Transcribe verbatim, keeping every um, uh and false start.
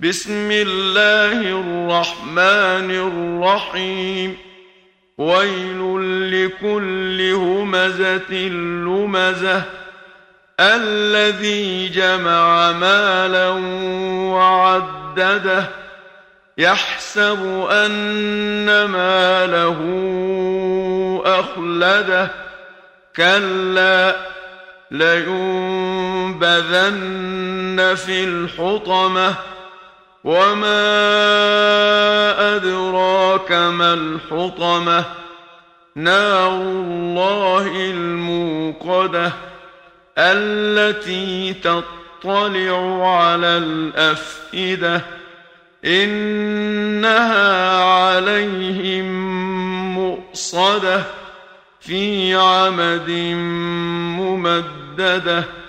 بسم الله الرحمن الرحيم ويل لكل همزة لمزة الذي جمع مالا وعدده يحسب أن ماله أخلده كلا لينبذن في الحطمة وما أدراك ما الحطمة نار الله الموقدة التي تطلع على الأفئدة إنها عليهم مؤصدة في عمد ممددة.